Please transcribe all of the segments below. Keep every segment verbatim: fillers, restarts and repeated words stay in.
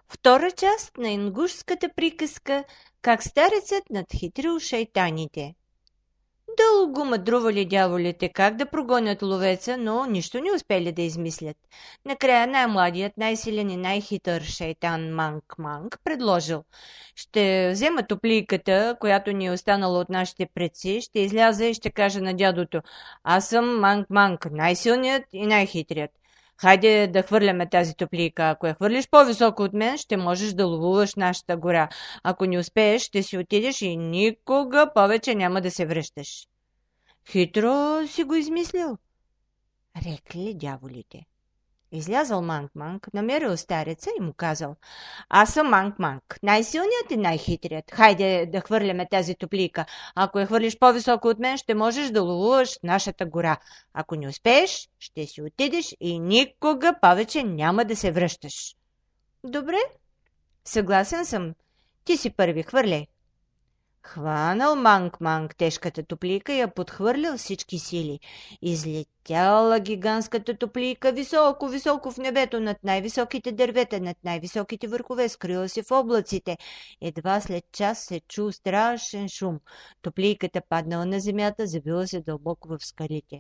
Втора част на ингушската приказка «Как старецът надхитрил шайтаните». Дълго мъдрували дяволите как да прогонят ловеца, но нищо не успели да измислят. Накрая най-младият, най-силен и най-хитър шайтан Манк-Манк предложил: ще взема топлийката, която ни е останала от нашите предци, ще изляза и ще кажа на дядото: аз съм Манк-Манк, най-силният и най-хитрият. Хайде да хвърляме тази топлийка. Ако я хвърлиш по-високо от мен, ще можеш да ловуваш нашата гора. Ако не успееш, ще си отидеш и никога повече няма да се връщаш. Хитро си го измислил, рекли дяволите. Излязъл Манк-Манк, намерил стареца и му казал: аз съм Манк-Манк, най-силният и най-хитрият. Хайде да хвърляме тази топлийка. Ако я хвърлиш по-високо от мен, ще можеш да ловуваш нашата гора. Ако не успееш, ще си отидеш и никога повече няма да се връщаш. Добре, съгласен съм. Ти си първи, хвърляй. Хванал Манк-Манк тежката топлийка и я подхвърлил всички сили. Излетяла гигантската топлийка високо-високо в небето, над най-високите дървета, над най-високите върхове, скрила се в облаците. Едва след час се чул страшен шум. Топлийката паднала на земята, забила се дълбоко в скалите.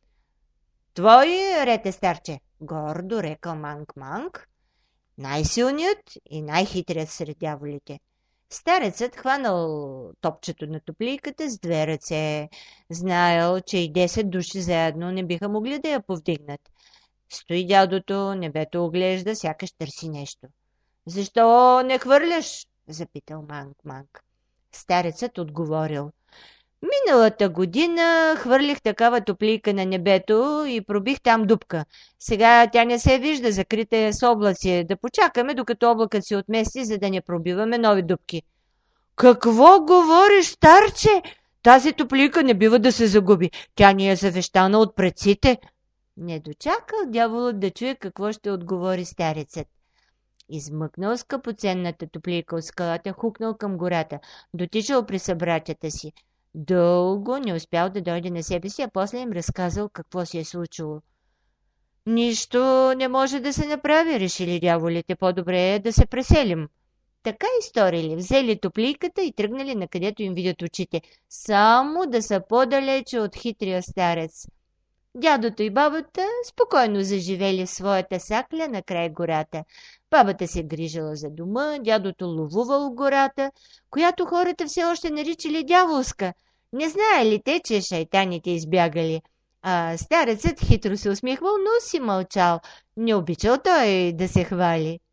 Твой ред е, старче, гордо рекал Манк-Манк, най-силният и най-хитрият сред дяволите. Старецът хванал топчето на топлийката с две ръце. Знаел, че и десет души заедно не биха могли да я повдигнат. Стои дядото, небето оглежда, сякаш търси нещо. Защо не хвърляш? Запитал Манк-Манк. Старецът отговорил: миналата година хвърлих такава топлийка на небето и пробих там дупка. Сега тя не се вижда, закрита е с облаци. Да почакаме, докато облакът се отмести, за да не пробиваме нови дупки. Какво говориш, старче? Тази топлийка не бива да се загуби. Тя ни е завещана от предците. Не дочакал дяволът да чуе какво ще отговори старецът. Измъкнал скъпоценната топлийка от скалата, хукнал към гората, дотичал при събратята си. Дълго не успял да дойде на себе си, а после им разказал какво се е случило. Нищо не може да се направи, решили дяволите, по-добре е да се преселим. Така и сторили, взели топлийката и тръгнали накъдето им видят очите, само да са по-далече от хитрия старец. Дядото и бабата спокойно заживели в своята сакля на край гората. Бабата се грижала за дома, дядото ловувал гората, която хората все още наричали дяволска. Не знаели те, че шайтаните избягали. А старецът хитро се усмихвал, но си мълчал. Не обичал той да се хвали.